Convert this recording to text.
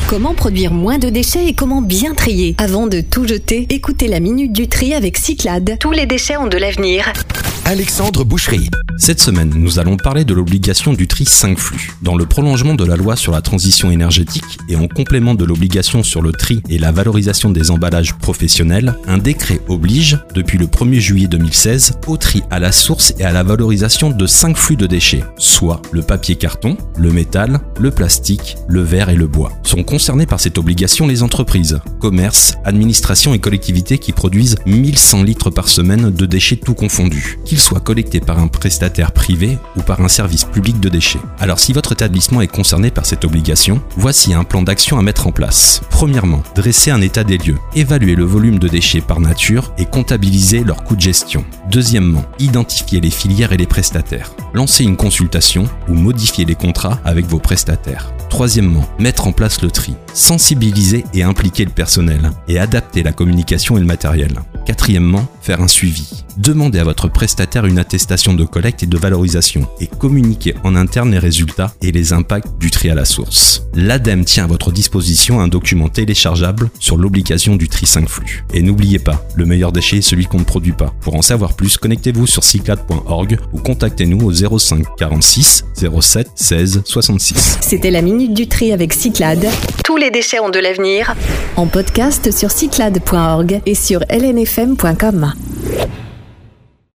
Comment produire moins de déchets et comment bien trier? Avant de tout jeter, écoutez la Minute du Tri avec Cyclades. Tous les déchets ont de l'avenir. Alexandre Boucherie. Cette semaine, nous allons parler de l'obligation du tri 5 flux. Dans le prolongement de la loi sur la transition énergétique et en complément de l'obligation sur le tri et la valorisation des emballages professionnels, un décret oblige, depuis le 1er juillet 2016, au tri à la source et à la valorisation de 5 flux de déchets, soit le papier carton, le métal, le plastique, le verre et le bois. Sont concernés par cette obligation les entreprises, commerces, administrations et collectivités qui produisent 1100 litres par semaine de déchets tout confondus, qu'ils soient collectés par un prestataire privé ou par un service public de déchets. Alors si votre établissement est concerné par cette obligation, voici un plan d'action à mettre en place. Premièrement, dresser un état des lieux, évaluer le volume de déchets par nature et comptabiliser leur coût de gestion. Deuxièmement, identifier les filières et les prestataires. Lancer une consultation ou modifier les contrats avec vos prestataires. Troisièmement, mettre en place le tri, sensibiliser et impliquer le personnel et adapter la communication et le matériel. Quatrièmement, faire un suivi. Demandez à votre prestataire une attestation de collecte et de valorisation et communiquez en interne les résultats et les impacts du tri à la source. L'ADEME tient à votre disposition un document téléchargeable sur l'obligation du tri 5 flux. Et n'oubliez pas, le meilleur déchet est celui qu'on ne produit pas. Pour en savoir plus, connectez-vous sur cyclades.org ou contactez-nous au 05 46 07 16 66. C'était la Minute du Tri avec Cyclades. Tous les déchets ont de l'avenir. En podcast sur cyclades.org et sur lnfm.com.